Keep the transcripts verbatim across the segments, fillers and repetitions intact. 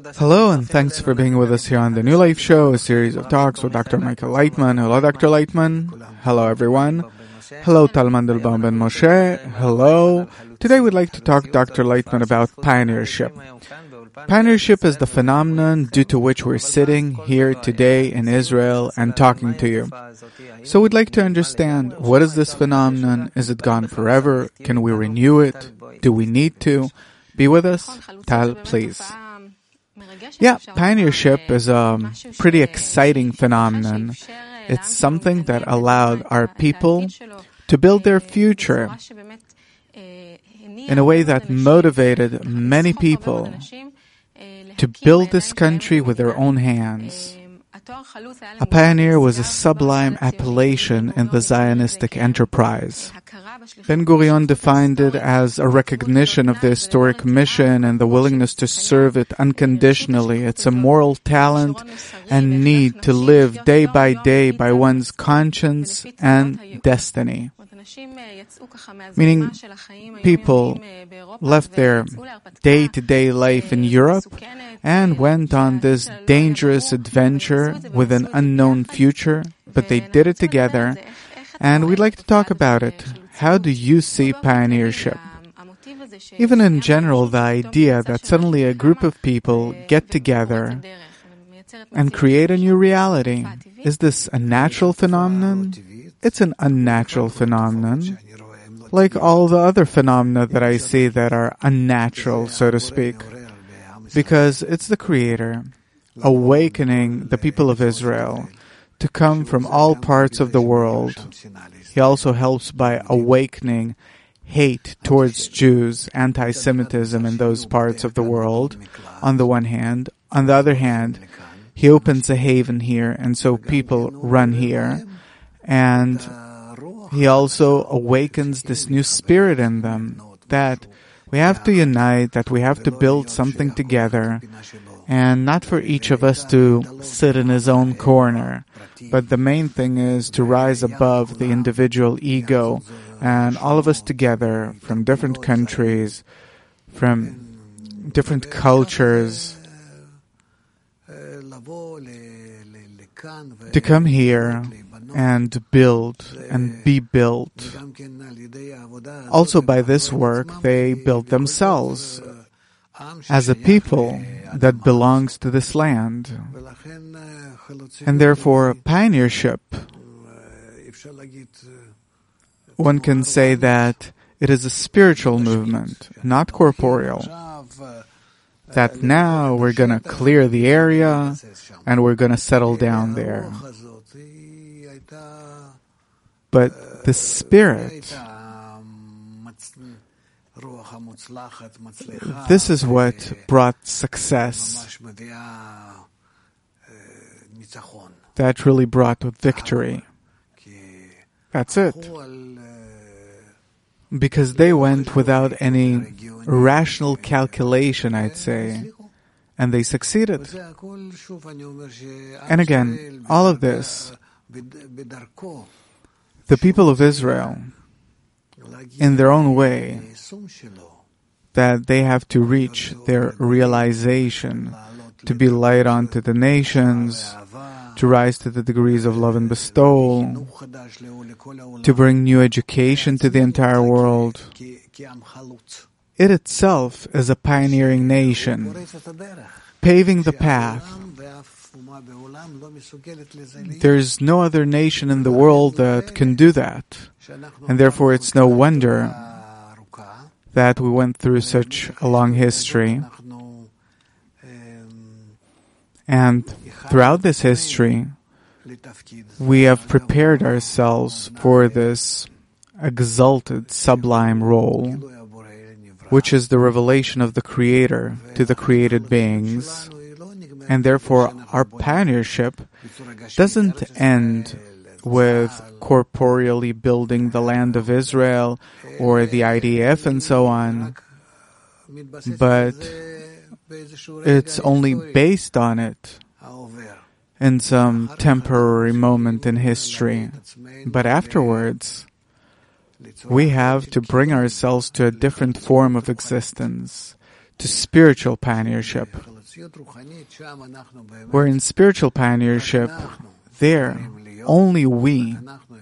Hello, and thanks for being with us here on the New Life Show, a series of talks with Doctor Michael Leitman. Hello, Doctor Leitman. Hello, everyone. Hello, Tal Mandelbaum Ben Moshe. Hello. Today we'd like to talk, Doctor Leitman, about pioneership. Pioneership is the phenomenon due to which we're sitting here today in Israel and talking to you. So we'd like to understand, what is this phenomenon? Is it gone forever? Can we renew it? Do we need to? Be with us. Tal, please. Yeah, pioneership is a pretty exciting phenomenon. It's something that allowed our people to build their future in a way that motivated many people to build this country with their own hands. A pioneer was a sublime appellation in the Zionistic enterprise. Ben-Gurion defined it as a recognition of the historic mission and the willingness to serve it unconditionally. It's a moral talent and need to live day by day by one's conscience and destiny. Meaning, people left their day-to-day life in Europe and went on this dangerous adventure with an unknown future, but they did it together, and we'd like to talk about it. How do you see pioneership? Even in general, the idea that suddenly a group of people get together and create a new reality, is this a natural phenomenon? It's an unnatural phenomenon, like all the other phenomena that I see that are unnatural, so to speak, because it's the Creator awakening the people of Israel to come from all parts of the world. He also helps by awakening hate towards Jews, anti-Semitism in those parts of the world, on the one hand. On the other hand, He opens a haven here, and so people run here. And He also awakens this new spirit in them, that we have to unite, that we have to build something together, and not for each of us to sit in his own corner. But the main thing is to rise above the individual ego, and all of us together from different countries, from different cultures, to come here and build and be built. Also by this work, they built themselves as a people that belongs to this land. And therefore, pioneership, one can say that it is a spiritual movement, not corporeal. That now we're going to clear the area and we're going to settle down there. But the spirit, this is what brought success. That really brought victory. That's it. Because they went without any rational calculation, I'd say, and they succeeded. And again, all of this, the people of Israel, in their own way, that they have to reach their realization, to be light unto the nations, to rise to the degrees of love and bestowal, to bring new education to the entire world. It itself is a pioneering nation, paving the path. There's no other nation in the world that can do that. And therefore it's no wonder that we went through such a long history. And throughout this history, we have prepared ourselves for this exalted, sublime role, which is the revelation of the Creator to the created beings. And therefore, our pioneership doesn't end with corporeally building the land of Israel or the I D F and so on, but it's only based on it in some temporary moment in history. But afterwards, we have to bring ourselves to a different form of existence, to spiritual pioneership. We're in spiritual pioneership. There, only we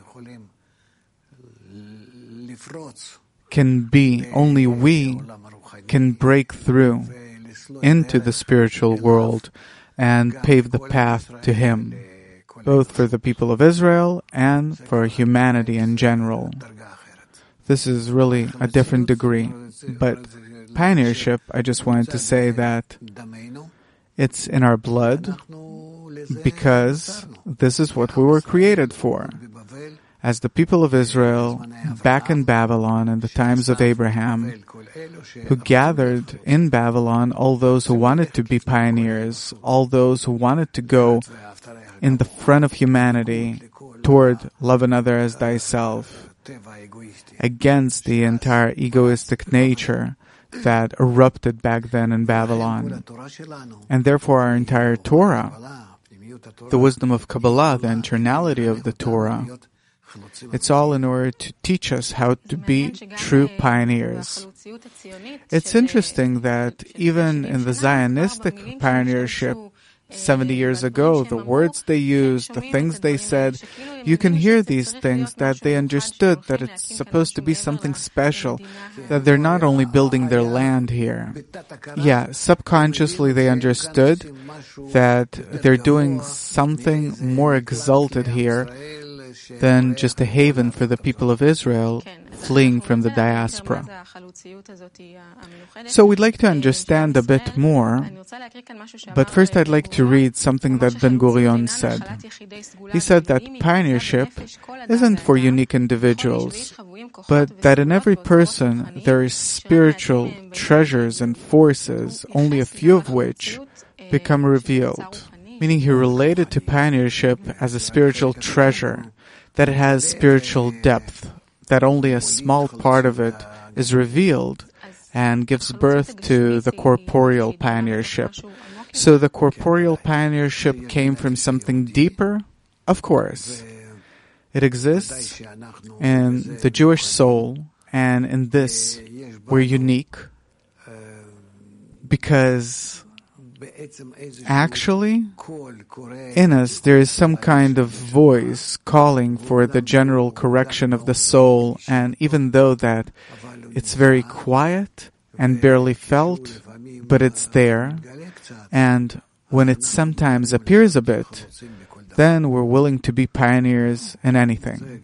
can be, only we can break through into the spiritual world and pave the path to Him, both for the people of Israel and for humanity in general. This is really a different degree, but pioneership, I just wanted to say that it's in our blood because this is what we were created for. As the people of Israel back in Babylon in the times of Abraham, who gathered in Babylon all those who wanted to be pioneers, all those who wanted to go in the front of humanity toward love another as thyself, against the entire egoistic nature that erupted back then in Babylon. And therefore our entire Torah, the wisdom of Kabbalah, the internality of the Torah, it's all in order to teach us how to be true pioneers. It's interesting that even in the Zionistic pioneership seventy years ago, the words they used, the things they said, you can hear these things that they understood that it's supposed to be something special, that they're not only building their land here. Yeah, subconsciously they understood that they're doing something more exalted here than just a haven for the people of Israel fleeing from the diaspora. So we'd like to understand a bit more, but first I'd like to read something that Ben Gurion said. He said that pioneership isn't for unique individuals, but that in every person there is spiritual treasures and forces, only a few of which become revealed. Meaning he related to pioneership as a spiritual treasure, that it has spiritual depth, that only a small part of it is revealed and gives birth to the corporeal pioneership. So the corporeal pioneership came from something deeper? Of course. It exists in the Jewish soul, and in this we're unique because actually, in us, there is some kind of voice calling for the general correction of the soul, and even though that it's very quiet and barely felt, but it's there, and when it sometimes appears a bit, then we're willing to be pioneers in anything,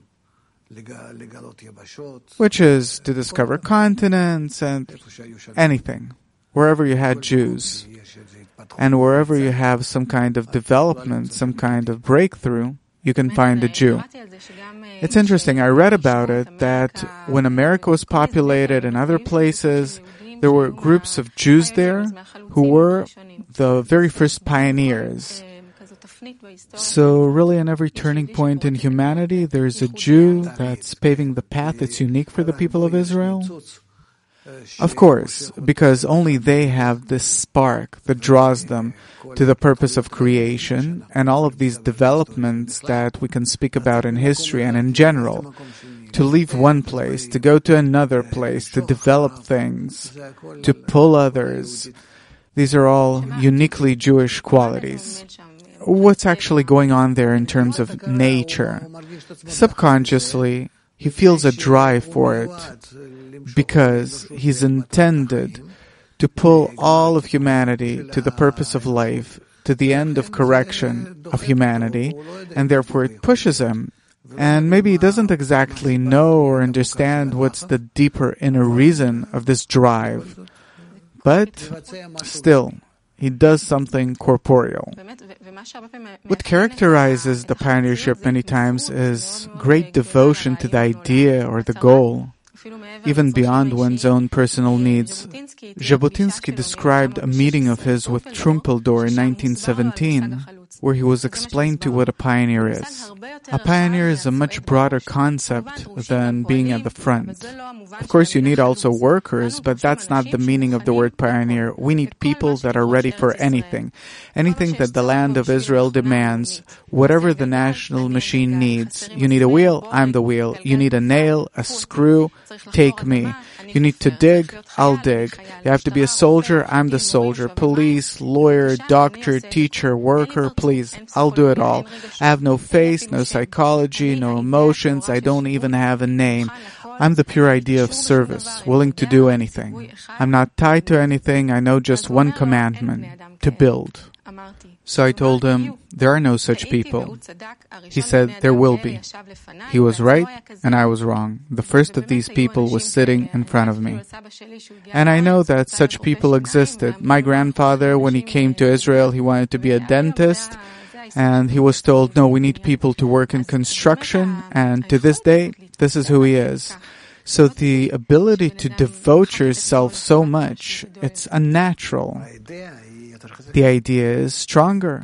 which is to discover continents and anything. Wherever you had Jews, and wherever you have some kind of development, some kind of breakthrough, you can find a Jew. It's interesting, I read about it, that when America was populated and other places, there were groups of Jews there who were the very first pioneers. So really in every turning point in humanity, there's a Jew that's paving the path that's unique for the people of Israel. Of course, because only they have this spark that draws them to the purpose of creation and all of these developments that we can speak about in history and in general. To leave one place, to go to another place, to develop things, to pull others. These are all uniquely Jewish qualities. What's actually going on there in terms of nature? Subconsciously, he feels a drive for it, because he's intended to pull all of humanity to the purpose of life, to the end of correction of humanity, and therefore it pushes him. And maybe he doesn't exactly know or understand what's the deeper inner reason of this drive, but still, he does something corporeal. What characterizes the pioneership many times is great devotion to the idea or the goal, even beyond one's own personal needs. Jabotinsky described a meeting of his with Trumpeldor in nineteen seventeen. where he was explained to what a pioneer is. A pioneer is a much broader concept than being at the front. Of course, you need also workers, but that's not the meaning of the word pioneer. We need people that are ready for anything. Anything that the land of Israel demands, whatever the national machine needs. You need a wheel, I'm the wheel. You need a nail, a screw, take me. You need to dig, I'll dig. You have to be a soldier, I'm the soldier. Police, lawyer, doctor, teacher, worker, please, I'll do it all. I have no face, no psychology, no emotions, I don't even have a name. I'm the pure idea of service, willing to do anything. I'm not tied to anything, I know just one commandment, to build. So I told him, there are no such people. He said, there will be. He was right, and I was wrong. The first of these people was sitting in front of me. And I know that such people existed. My grandfather, when he came to Israel, he wanted to be a dentist, and he was told, no, we need people to work in construction, and to this day, this is who he is. So the ability to devote yourself so much, it's unnatural. The idea is stronger.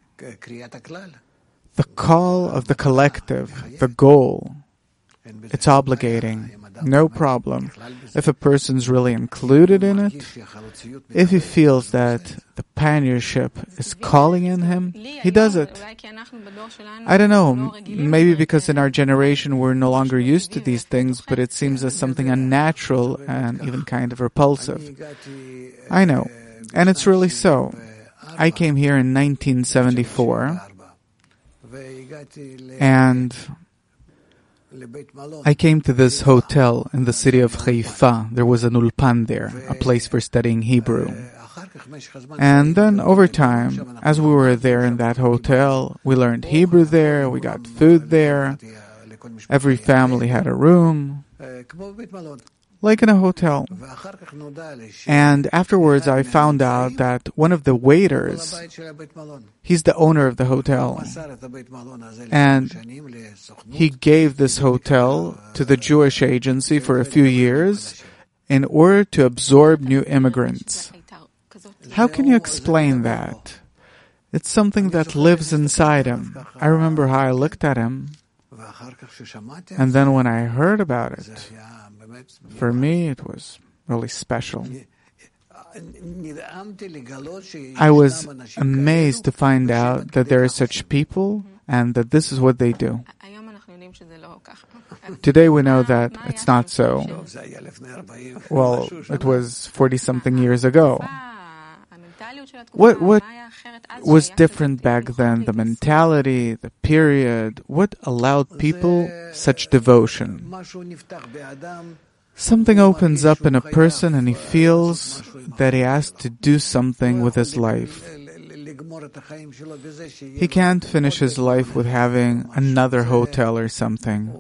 The call of the collective, the goal, it's obligating. No problem. If a person's really included in it, if he feels that the pioneership is calling in him, he does it. I don't know, maybe because in our generation we're no longer used to these things, but it seems as something unnatural and even kind of repulsive. I know. And it's really so. I came here in nineteen seventy-four, and I came to this hotel in the city of Haifa. There was an ulpan there, a place for studying Hebrew. And then over time, as we were there in that hotel, we learned Hebrew there, we got food there, every family had a room, like in a hotel. And afterwards I found out that one of the waiters, he's the owner of the hotel, and he gave this hotel to the Jewish agency for a few years in order to absorb new immigrants. How can you explain that? It's something that lives inside him. I remember how I looked at him, and then when I heard about it, for me, it was really special. I was amazed to find out that there are such people and that this is what they do. Today we know that it's not so. Well, it was forty-something years ago. What what was different back then? The mentality, the period, what allowed people such devotion? Something opens up in a person and he feels that he has to do something with his life. He can't finish his life with having another hotel or something.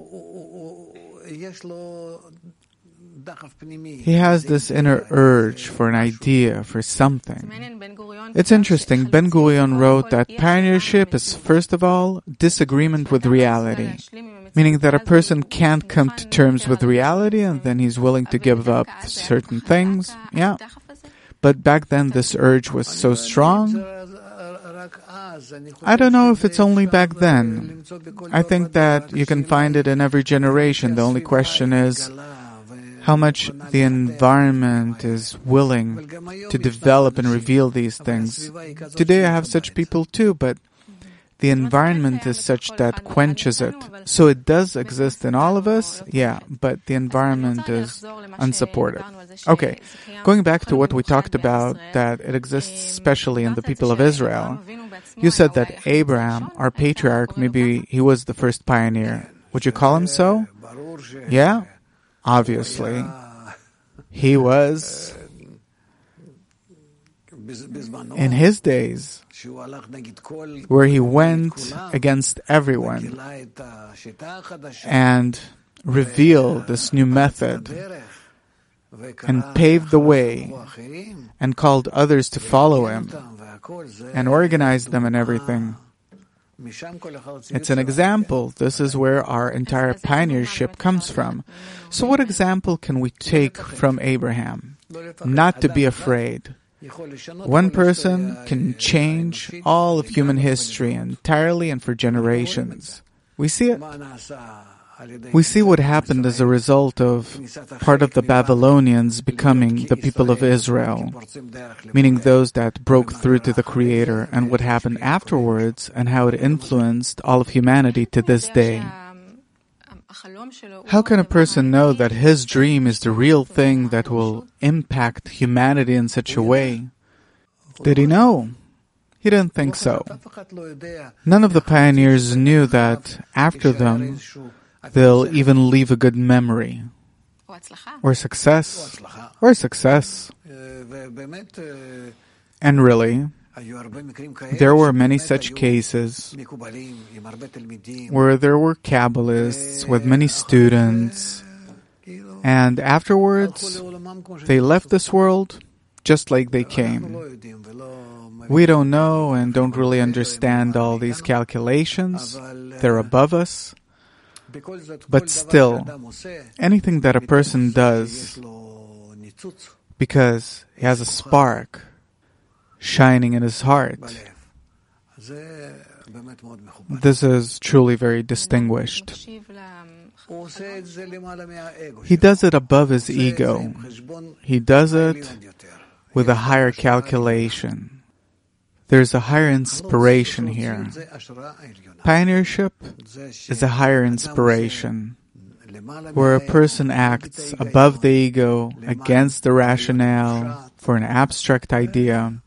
He has this inner urge for an idea, for something. It's interesting, Ben Gurion wrote that pioneership is, first of all, disagreement with reality, meaning that a person can't come to terms with reality and then he's willing to give up certain things. Yeah. But back then this urge was so strong. I don't know if it's only back then. I think that you can find it in every generation. The only question is how much the environment is willing to develop and reveal these things. Today I have such people too, but the environment is such that quenches it. So it does exist in all of us, yeah, but the environment is unsupportive. Okay, going back to what we talked about, that it exists especially in the people of Israel. You said that Abraham, our patriarch, maybe he was the first pioneer. Would you call him so? Yeah? Obviously. He was, in his days, where he went against everyone and revealed this new method and paved the way and called others to follow him and organized them and everything. It's an example. This is where our entire pioneership comes from. So what example can we take from Abraham? Not to be afraid. One person can change all of human history entirely and for generations. We see it. We see what happened as a result of part of the Babylonians becoming the people of Israel, meaning those that broke through to the Creator, and what happened afterwards and how it influenced all of humanity to this day. How can a person know that his dream is the real thing that will impact humanity in such a way? Did he know? He didn't think so. None of the pioneers knew that after them, they'll even leave a good memory, or success, or success. And really, there were many such cases where there were Kabbalists with many students, and afterwards, they left this world just like they came. We don't know and don't really understand all these calculations. They're above us. But still, anything that a person does because he has a spark shining in his heart, this is truly very distinguished. He does it above his ego. He does it with a higher calculation. There's a higher inspiration here. Pioneership is a higher inspiration, where a person acts above the ego, against the rationale, for an abstract idea.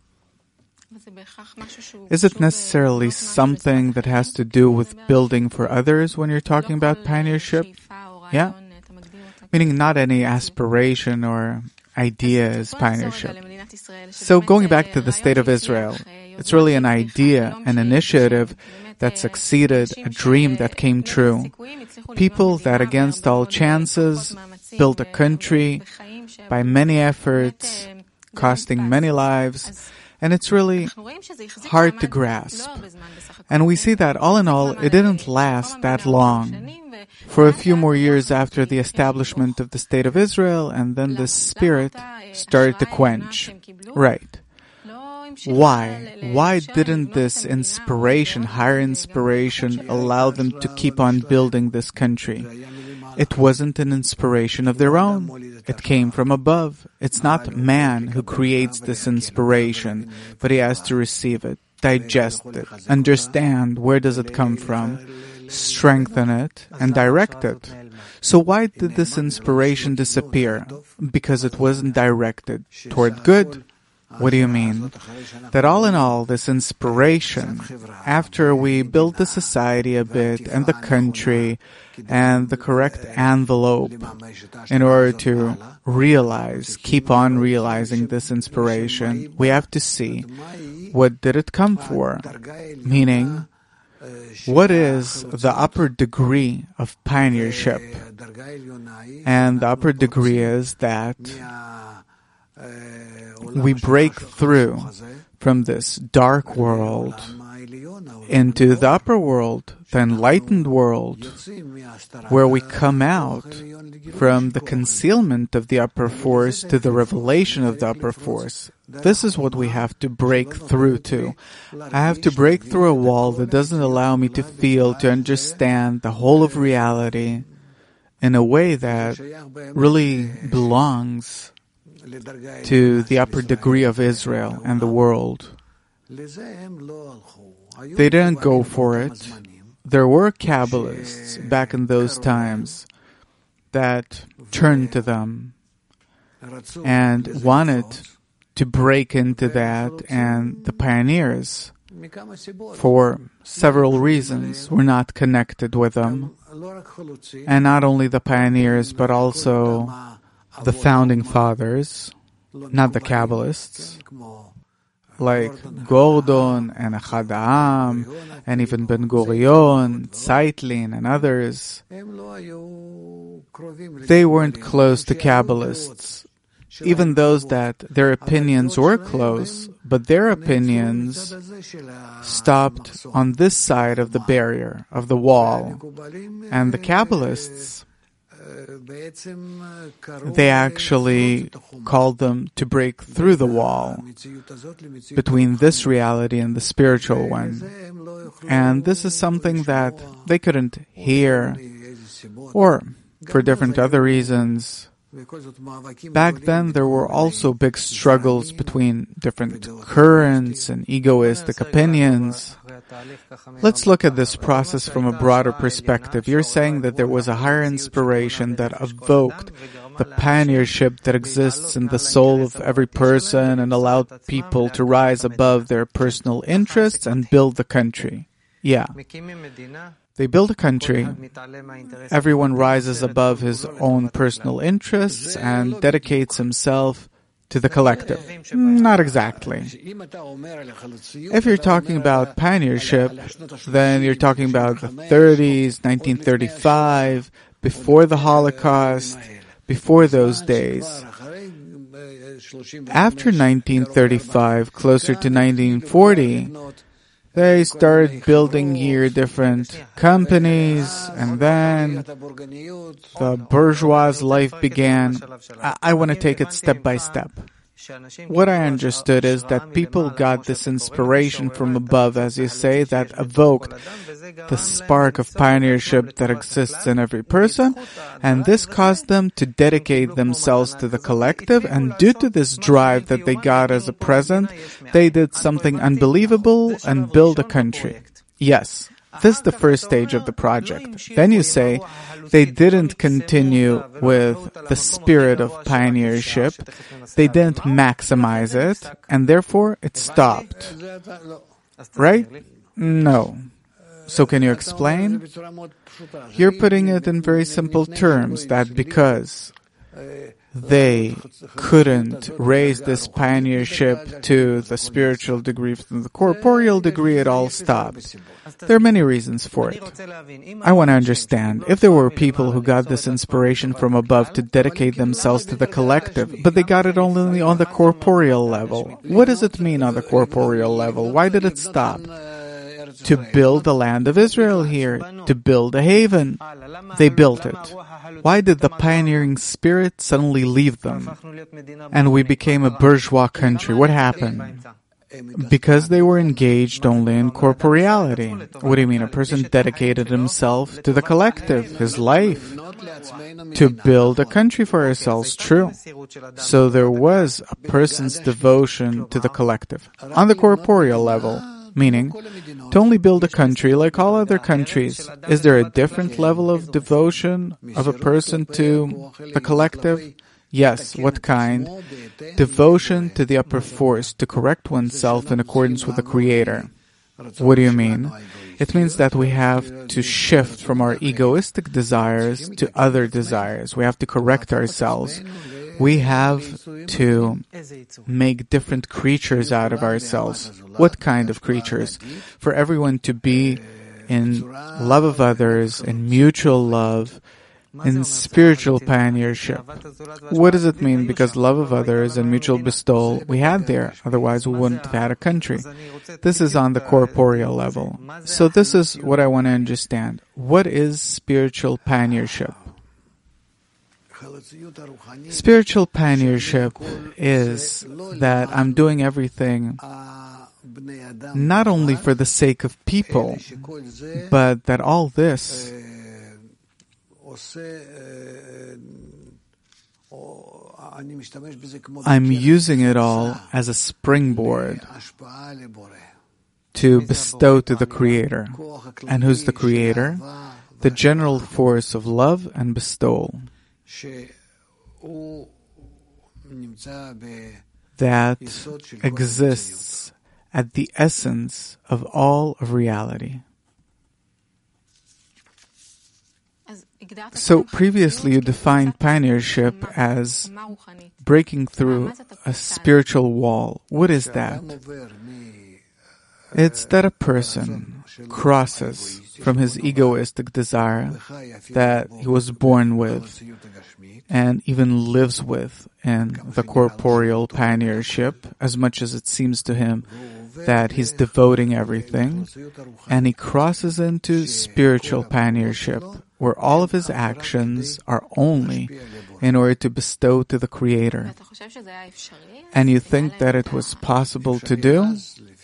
Is it necessarily something that has to do with building for others when you're talking about pioneership? Yeah. Meaning not any aspiration or idea is pioneership. So going back to the state of Israel, it's really an idea, an initiative that succeeded, a dream that came true. People that against all chances built a country by many efforts, costing many lives, and it's really hard to grasp. And we see that all in all, it didn't last that long. For a few more years after the establishment of the State of Israel, and then the spirit started to quench. Right. Why? Why didn't this inspiration, higher inspiration, allow them to keep on building this country? It wasn't an inspiration of their own. It came from above. It's not man who creates this inspiration, but he has to receive it, digest it, understand where does it come from, strengthen it, and direct it. So why did this inspiration disappear? Because it wasn't directed toward good. What do you mean? That all in all, this inspiration, after we build the society a bit, and the country, and the correct envelope, in order to realize, keep on realizing this inspiration, we have to see, what did it come for? Meaning, what is the upper degree of pioneership? And the upper degree is that we break through from this dark world into the upper world, the enlightened world, where we come out from the concealment of the upper force to the revelation of the upper force. This is what we have to break through to. I have to break through a wall that doesn't allow me to feel, to understand the whole of reality in a way that really belongs to the upper degree of Israel and the world. They didn't go for it. There were Kabbalists back in those times that turned to them and wanted to break into that, and the pioneers, for several reasons, were not connected with them. And not only the pioneers, but also the founding fathers, not the Kabbalists, like Gordon and Achad Ha'am, and even Ben Gurion, Zeitlin, and others. They weren't close to Kabbalists. Even those that their opinions were close, but their opinions stopped on this side of the barrier, of the wall. And the Kabbalists, They actually called them to break through the wall between this reality and the spiritual one. And this is something that they couldn't hear, or for different other reasons. Back then, there were also big struggles between different currents and egoistic opinions. Let's look at this process from a broader perspective. You're saying that there was a higher inspiration that evoked the pioneership that exists in the soul of every person and allowed people to rise above their personal interests and build the country. Yeah. They build a country, everyone rises above his own personal interests and dedicates himself to the collective. Not exactly. If you're talking about pioneership, then you're talking about the thirties, nineteen thirty-five, before the Holocaust, before those days. After nineteen thirty-five, closer to nineteen forty, they started building here different companies, and then the bourgeois life began. I, I want to take it step by step. What I understood is that people got this inspiration from above, as you say, that evoked the spark of pioneership that exists in every person, and this caused them to dedicate themselves to the collective, and due to this drive that they got as a present, they did something unbelievable and built a country. Yes. This is the first stage of the project. Then you say they didn't continue with the spirit of pioneership, they didn't maximize it, and therefore it stopped. Right? No. So can you explain? You're putting it in very simple terms, that because they couldn't raise this pioneership to the spiritual degree from the corporeal degree, it all stopped. There are many reasons for it. I want to understand. If there were people who got this inspiration from above to dedicate themselves to the collective, but they got it only on the corporeal level, what does it mean on the corporeal level? Why did it stop? To build the land of Israel here, to build a haven. They built it. Why did the pioneering spirit suddenly leave them? And we became a bourgeois country. What happened? Because they were engaged only in corporeality. What do you mean? A person dedicated himself to the collective, his life, to build a country for ourselves. True. So there was a person's devotion to the collective on the corporeal level. Meaning, to only build a country like all other countries. Is there a different level of devotion of a person to the collective? Yes. What kind? Devotion to the upper force, to correct oneself in accordance with the Creator. What do you mean? It means that we have to shift from our egoistic desires to other desires. We have to correct ourselves. We have to make different creatures out of ourselves. What kind of creatures? For everyone to be in love of others, in mutual love, in spiritual pioneership. What does it mean? Because love of others and mutual bestowal we had there, otherwise we wouldn't have had a country. This is on the corporeal level. So this is what I want to understand. What is spiritual pioneership? Spiritual pioneership is that I'm doing everything not only for the sake of people, but that all this I'm using it all as a springboard to bestow to the Creator. And who's the Creator? The general force of love and bestowal that exists at the essence of all of reality. So previously you defined pioneership as breaking through a spiritual wall. What is that? It's that a person crosses from his egoistic desire that he was born with and even lives with in the corporeal pioneership, as much as it seems to him that he's devoting everything, and he crosses into spiritual pioneership. where all of his actions are only in order to bestow to the Creator. And you think that it was possible to do?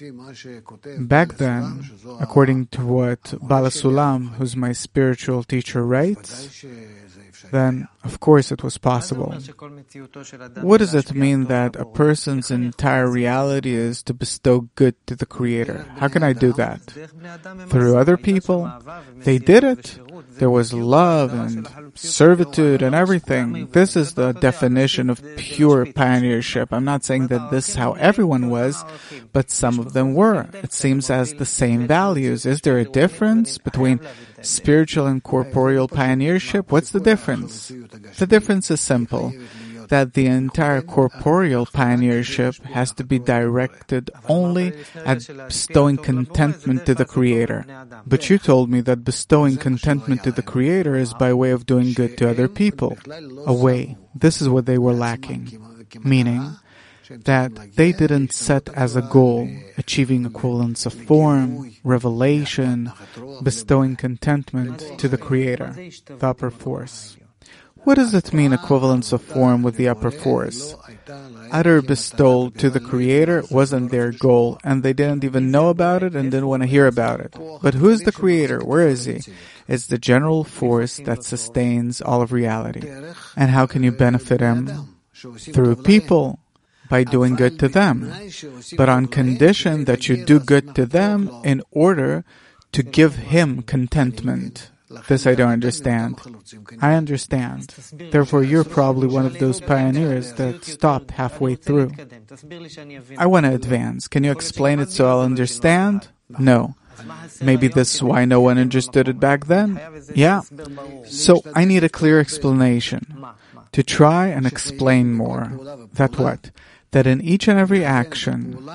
Back then, according to what Bala Sulam, who's my spiritual teacher, writes, then of course it was possible. What does it mean that a person's entire reality is to bestow good to the Creator? How can I do that? Through other people? They did it. There was love and servitude and everything. This is the definition of pure pioneership. I'm not saying that this is how everyone was, but some of them were. It seems as the same values. Is there a difference between spiritual and corporeal pioneership? What's the difference? The difference is simple, that the entire corporeal pioneership has to be directed only at bestowing contentment to the Creator. But you told me that bestowing contentment to the Creator is by way of doing good to other people. A way. This is what they were lacking. Meaning that they didn't set as a goal achieving equivalence of form, revelation, bestowing contentment to the Creator, the upper force. What does it mean, equivalence of form with the upper force? Utter bestowal to the Creator wasn't their goal, and they didn't even know about it and didn't want to hear about it. But who's the Creator? Where is He? It's the general force that sustains all of reality. And how can you benefit Him? Through people, by doing good to them. But on condition that you do good to them in order to give Him contentment. This I don't understand. I understand. Therefore, you're probably one of those pioneers that stopped halfway through. I want to advance. Can you explain it so I'll understand? No. Maybe this is why no one understood it back then? Yeah. So I need a clear explanation. To try and explain more. That what? That in each and every action,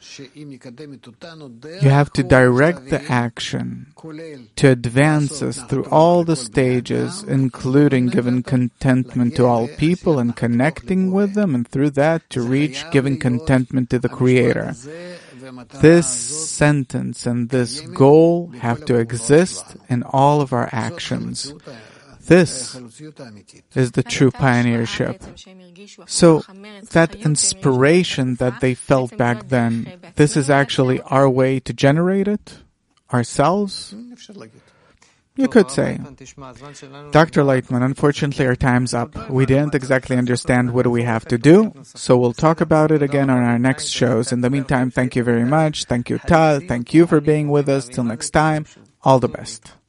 you have to direct the action to advance us through all the stages, including giving contentment to all people and connecting with them, and through that to reach giving contentment to the Creator. This sentence and this goal have to exist in all of our actions. This is the true pioneership. So, that inspiration that they felt back then, this is actually our way to generate it? Ourselves? You could say. Doctor Leitman, unfortunately our time's up. We didn't exactly understand what do we have to do, so we'll talk about it again on our next shows. In the meantime, thank you very much. Thank you, Tal. Thank you for being with us. Till next time, all the best.